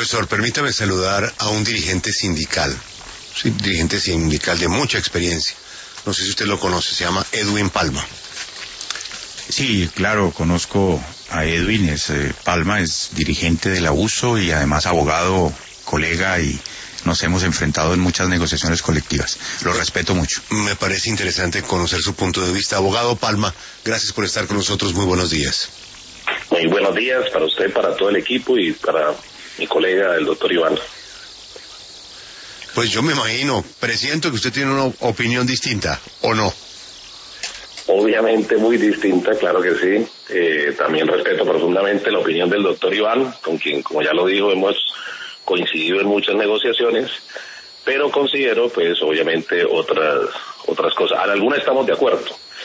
Profesor, permítame saludar a un dirigente sindical, sí, dirigente sindical de mucha experiencia. No sé si usted lo conoce, se llama Edwin Palma. Sí, claro, conozco a Edwin. Palma es dirigente de la USO y además abogado, colega, y nos hemos enfrentado en muchas negociaciones colectivas. Lo respeto mucho. Me parece interesante conocer su punto de vista. Abogado Palma, gracias por estar con nosotros. Muy buenos días. Muy buenos días para usted, para todo el equipo y para mi colega, el doctor Iván. Pues yo me imagino, presiento que usted tiene una opinión distinta, ¿o no? Obviamente muy distinta, claro que sí. También respeto profundamente la opinión del doctor Iván, con quien, como ya lo dijo, hemos coincidido en muchas negociaciones, pero considero, pues, obviamente otras cosas. En algunas estamos de acuerdo,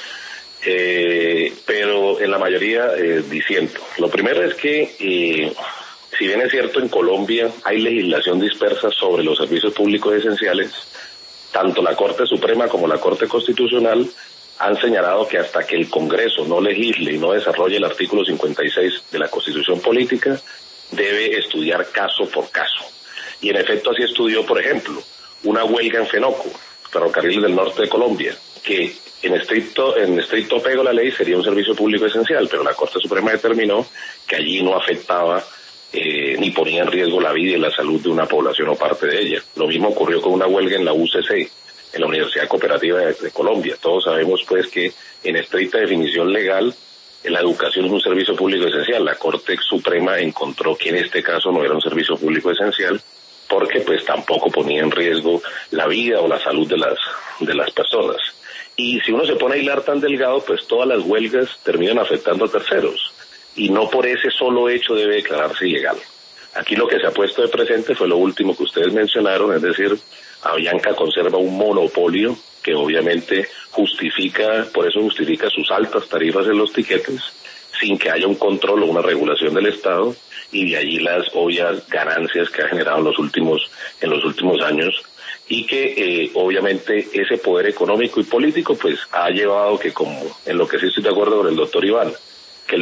pero en la mayoría disiento. Lo primero es que, si bien es cierto, en Colombia hay legislación dispersa sobre los servicios públicos esenciales, tanto la Corte Suprema como la Corte Constitucional han señalado que hasta que el Congreso no legisle y no desarrolle el artículo 56 de la Constitución Política, debe estudiar caso por caso. Y en efecto así estudió, por ejemplo, una huelga en Fenoco, Ferrocarriles del Norte de Colombia, que en estricto apego a la ley sería un servicio público esencial, pero la Corte Suprema determinó que allí no afectaba ni ponía en riesgo la vida y la salud de una población o parte de ella. Lo mismo ocurrió con una huelga en la UCC, en la Universidad Cooperativa de Colombia. Todos sabemos, pues, que en estricta definición legal, la educación es un servicio público esencial. La Corte Suprema encontró que en este caso no era un servicio público esencial porque, pues, tampoco ponía en riesgo la vida o la salud de las personas. Y si uno se pone a hilar tan delgado, pues todas las huelgas terminan afectando a terceros. Y no por ese solo hecho debe declararse ilegal. Aquí lo que se ha puesto de presente fue lo último que ustedes mencionaron, es decir, Avianca conserva un monopolio que obviamente justifica sus altas tarifas en los tiquetes sin que haya un control o una regulación del Estado, y de allí las obvias ganancias que ha generado en los últimos años, y que obviamente ese poder económico y político pues ha llevado que, como en lo que sí estoy de acuerdo con el doctor Iván, que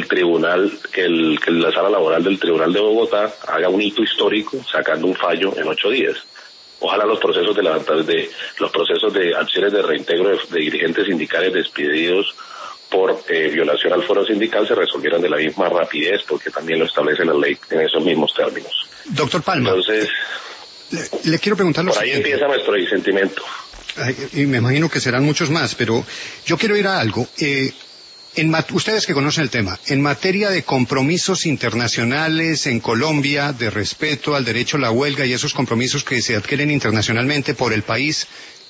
la sala laboral del Tribunal de Bogotá haga un hito histórico sacando un fallo en 8 días. Ojalá los procesos de acciones de reintegro de dirigentes sindicales despedidos por violación al foro sindical se resolvieran de la misma rapidez, porque también lo establece la ley en esos mismos términos. Doctor Palma, entonces, le quiero preguntar lo siguiente. Por ahí empieza nuestro disentimiento. Y me imagino que serán muchos más, pero yo quiero ir a algo. Ustedes que conocen el tema, en materia de compromisos internacionales en Colombia, de respeto al derecho a la huelga y esos compromisos que se adquieren internacionalmente por el país,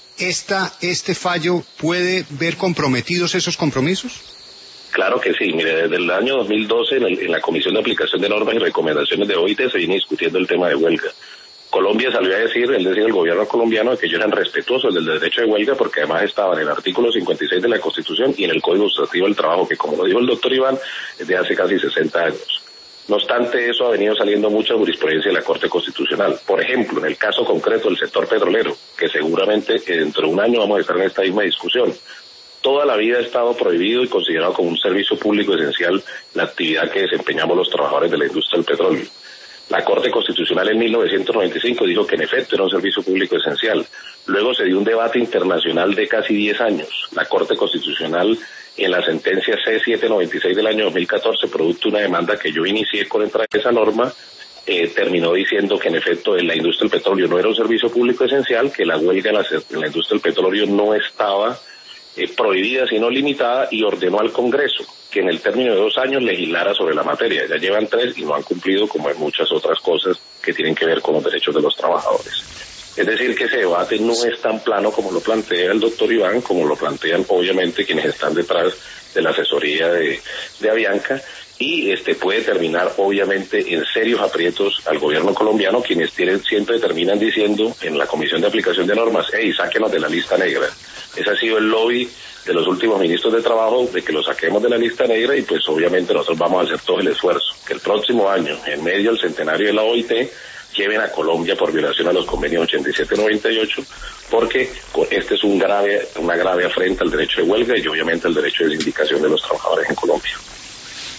¿este fallo puede ver comprometidos esos compromisos? Claro que sí. Mire, desde el año 2012 en la Comisión de Aplicación de Normas y Recomendaciones de OIT se viene discutiendo el tema de huelga. Colombia salió a decir, el gobierno colombiano, que ellos eran respetuosos del derecho de huelga porque además estaban en el artículo 56 de la Constitución y en el Código Sustantivo del Trabajo, que, como lo dijo el doctor Iván, es de hace casi 60 años. No obstante eso, ha venido saliendo mucha jurisprudencia de la Corte Constitucional. Por ejemplo, en el caso concreto del sector petrolero, que seguramente dentro de un año vamos a estar en esta misma discusión. Toda la vida ha estado prohibido y considerado como un servicio público esencial la actividad que desempeñamos los trabajadores de la industria del petróleo. La Corte Constitucional en 1995 dijo que en efecto era un servicio público esencial. Luego se dio un debate internacional de casi 10 años. La Corte Constitucional, en la sentencia C-796 del año 2014, producto de una demanda que yo inicié contra esa norma, terminó diciendo que en efecto en la industria del petróleo no era un servicio público esencial, que la huelga en la industria del petróleo no estaba prohibida sino limitada, y ordenó al Congreso que en el término de 2 años legislara sobre la materia. Ya llevan 3 y no han cumplido, como en muchas otras cosas que tienen que ver con los derechos de los trabajadores. Es decir, que ese debate no es tan plano como lo plantea el doctor Iván, como lo plantean obviamente quienes están detrás de la asesoría de Avianca, y puede terminar obviamente en serios aprietos al gobierno colombiano, quienes siempre terminan diciendo en la Comisión de Aplicación de Normas: hey, sáquenos de la lista negra. Ese ha sido el lobby de los últimos ministros de Trabajo, de que lo saquemos de la lista negra, y pues obviamente nosotros vamos a hacer todo el esfuerzo, que el próximo año, en medio del centenario de la OIT, lleven a Colombia por violación a los convenios 87 y 98, porque este es una grave afrenta al derecho de huelga y obviamente al derecho de sindicación de los trabajadores en Colombia.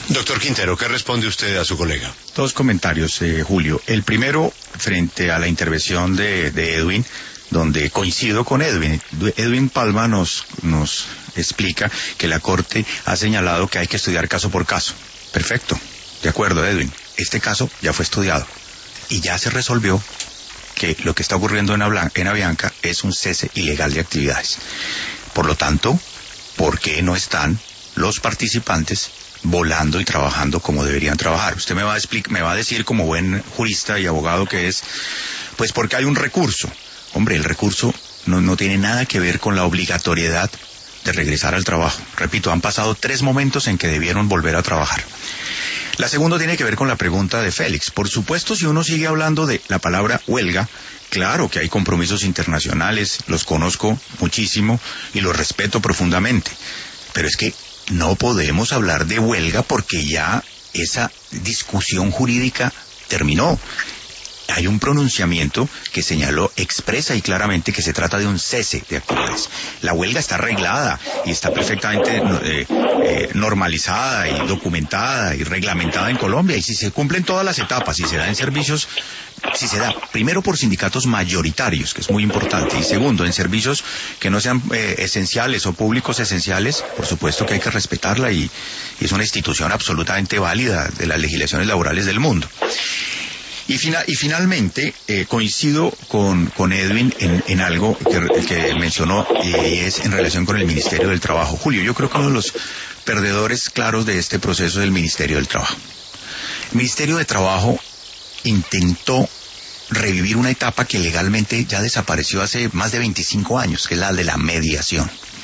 Doctor Quintero, ¿qué responde usted a su colega? Dos comentarios, Julio. El primero, frente a la intervención de Edwin, donde coincido con Edwin. Edwin Palma nos explica que la Corte ha señalado que hay que estudiar caso por caso. Perfecto, de acuerdo, Edwin. Este caso ya fue estudiado y ya se resolvió que lo que está ocurriendo en Avianca es un cese ilegal de actividades. Por lo tanto, ¿por qué no están los participantes volando y trabajando como deberían trabajar? Usted me va a decir, como buen jurista y abogado que es, pues porque hay un recurso. Hombre, el recurso no tiene nada que ver con la obligatoriedad de regresar al trabajo. Repito, han pasado 3 momentos en que debieron volver a trabajar. La segunda tiene que ver con la pregunta de Félix. Por supuesto, si uno sigue hablando de la palabra huelga, claro que hay compromisos internacionales, los conozco muchísimo y los respeto profundamente. Pero es que no podemos hablar de huelga porque ya esa discusión jurídica terminó. Hay un pronunciamiento que señaló expresa y claramente que se trata de un cese de actividades. La huelga está arreglada y está perfectamente normalizada y documentada y reglamentada en Colombia. Y si se cumplen todas las etapas, si se da en servicios, si se da primero por sindicatos mayoritarios, que es muy importante, y segundo, en servicios que no sean esenciales o públicos esenciales, por supuesto que hay que respetarla y es una institución absolutamente válida de las legislaciones laborales del mundo. Y finalmente, coincido con Edwin en algo que mencionó, y es en relación con el Ministerio del Trabajo. Julio, yo creo que uno de los perdedores claros de este proceso es el Ministerio del Trabajo. El Ministerio de Trabajo intentó revivir una etapa que legalmente ya desapareció hace más de 25 años, que es la de la mediación.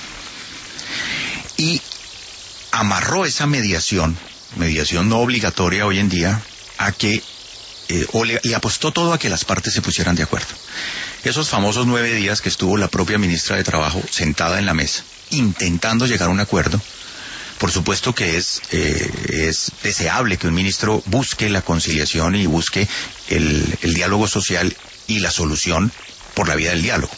Y amarró esa mediación no obligatoria hoy en día, a que le apostó todo a que las partes se pusieran de acuerdo. Esos famosos 9 días que estuvo la propia ministra de Trabajo sentada en la mesa, intentando llegar a un acuerdo. Por supuesto que es deseable que un ministro busque la conciliación y busque el diálogo social y la solución por la vía del diálogo.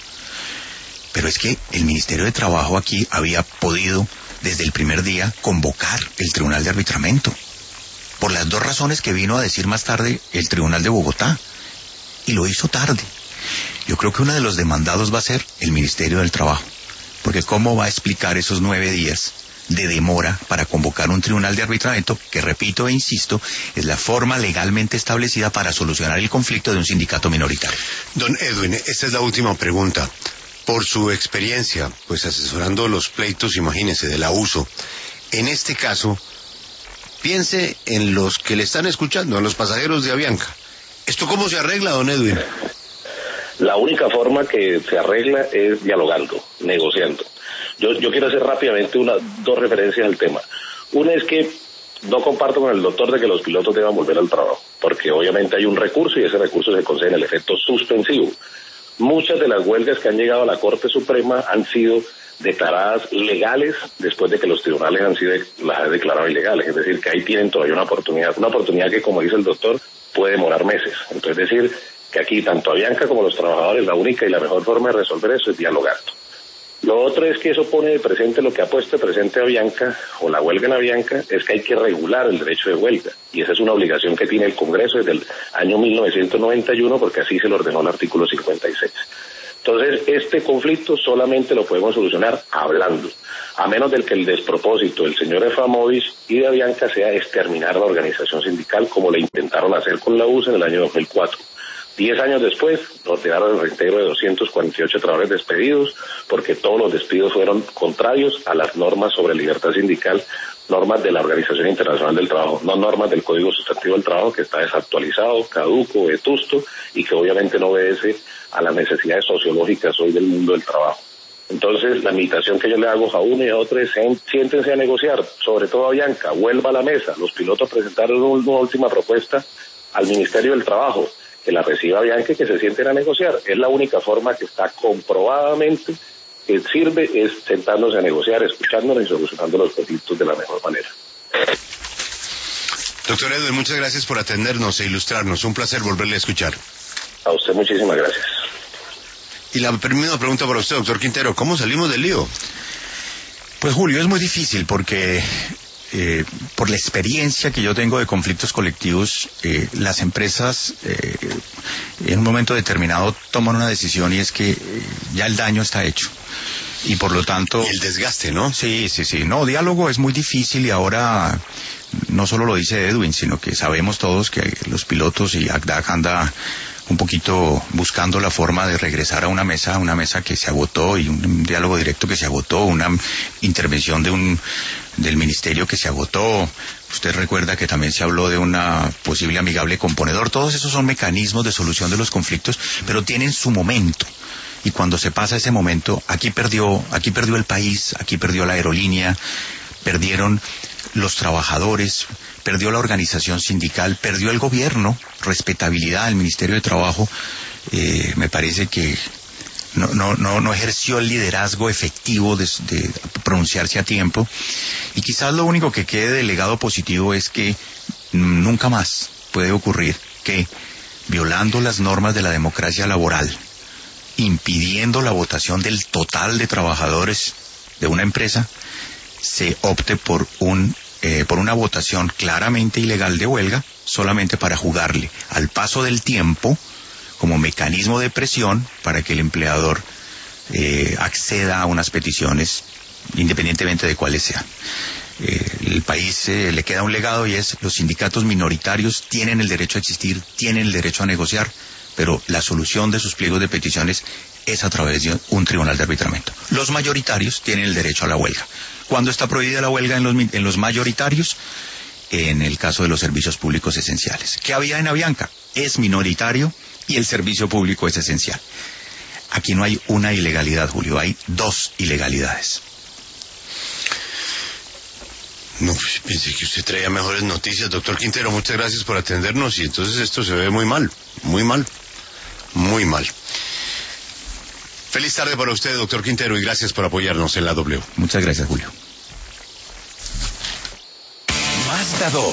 Pero es que el Ministerio de Trabajo aquí había podido, desde el primer día, convocar el Tribunal de Arbitramiento, por las 2 razones que vino a decir más tarde el Tribunal de Bogotá, y lo hizo tarde. Yo creo que uno de los demandados va a ser el Ministerio del Trabajo, porque ¿cómo va a explicar esos 9 días de demora para convocar un Tribunal de Arbitramiento, que repito e insisto, es la forma legalmente establecida para solucionar el conflicto de un sindicato minoritario? Don Edwin, esta es la última pregunta. Por su experiencia, pues asesorando los pleitos, imagínese, del abuso, en este caso, piense en los que le están escuchando, en los pasajeros de Avianca. ¿Esto cómo se arregla, don Edwin? La única forma que se arregla es dialogando, negociando. Yo quiero hacer rápidamente 2 referencias al tema. Una es que no comparto con el doctor de que los pilotos deban volver al trabajo, porque obviamente hay un recurso y ese recurso se concede en el efecto suspensivo. Muchas de las huelgas que han llegado a la Corte Suprema han sido declaradas legales después de que los tribunales las han declarado ilegales, es decir, que ahí tienen todavía una oportunidad que, como dice el doctor, puede demorar meses. Entonces, es decir, que aquí tanto Avianca como los trabajadores, la única y la mejor forma de resolver eso es dialogando. Lo otro es que eso pone de presente lo que ha puesto de presente Avianca, o la huelga en Avianca, es que hay que regular el derecho de huelga, y esa es una obligación que tiene el Congreso desde el año 1991, porque así se lo ordenó el artículo 56. Entonces, este conflicto solamente lo podemos solucionar hablando, a menos del que el despropósito del señor Eframovich y de Avianca sea exterminar la organización sindical, como le intentaron hacer con la USA en el año 2004. 10 años después, ordenaron el reintegro de 248 trabajadores despedidos, porque todos los despidos fueron contrarios a las normas sobre libertad sindical, normas de la Organización Internacional del Trabajo, no normas del Código Sustantivo del Trabajo, que está desactualizado, caduco, vetusto, y que obviamente no obedece a las necesidades sociológicas hoy del mundo del trabajo. Entonces, la invitación que yo le hago a uno y a otro es: siéntense a negociar, sobre todo a Avianca, vuelva a la mesa. Los pilotos presentaron una última propuesta al Ministerio del Trabajo, que la reciba Avianca y que se sienten a negociar. Es la única forma que está comprobadamente que sirve, es sentándose a negociar, escuchándonos y solucionando los conflictos de la mejor manera. Doctor Edwin, muchas gracias por atendernos e ilustrarnos. Un placer volverle a escuchar. A usted muchísimas gracias. Y la primera pregunta para usted, doctor Quintero: ¿cómo salimos del lío? Pues Julio, es muy difícil porque por la experiencia que yo tengo de conflictos colectivos, las empresas en un momento determinado toman una decisión y es que ya el daño está hecho. Y por lo tanto... Y el desgaste, ¿no? Sí. No, diálogo es muy difícil y ahora no solo lo dice Edwin, sino que sabemos todos que los pilotos y ACDAC anda un poquito buscando la forma de regresar a una mesa que se agotó y un diálogo directo que se agotó, una intervención del ministerio que se agotó. Usted recuerda que también se habló de una posible amigable componedor. Todos esos son mecanismos de solución de los conflictos, pero tienen su momento. Y cuando se pasa ese momento, aquí perdió el país, aquí perdió la aerolínea, perdieron los trabajadores, perdió la organización sindical, perdió el gobierno, respetabilidad del Ministerio de Trabajo. Me parece que no ejerció el liderazgo efectivo de pronunciarse a tiempo. Y quizás lo único que quede de legado positivo es que nunca más puede ocurrir que, violando las normas de la democracia laboral, impidiendo la votación del total de trabajadores de una empresa, se opte por una votación claramente ilegal de huelga, solamente para jugarle al paso del tiempo como mecanismo de presión para que el empleador acceda a unas peticiones, independientemente de cuáles sean. El país le queda un legado y es: los sindicatos minoritarios tienen el derecho a existir, tienen el derecho a negociar, pero la solución de sus pliegos de peticiones es a través de un tribunal de arbitramiento. Los mayoritarios tienen el derecho a la huelga. ¿Cuándo está prohibida la huelga en los mayoritarios? En el caso de los servicios públicos esenciales. ¿Qué había en Avianca? Es minoritario y el servicio público es esencial. Aquí no hay una ilegalidad, Julio, hay dos ilegalidades. No, pensé que usted traía mejores noticias, doctor Quintero. Muchas gracias por atendernos, y entonces esto se ve muy mal. Feliz tarde para usted, doctor Quintero, y gracias por apoyarnos en la W. Muchas gracias, Julio. Mazda 2.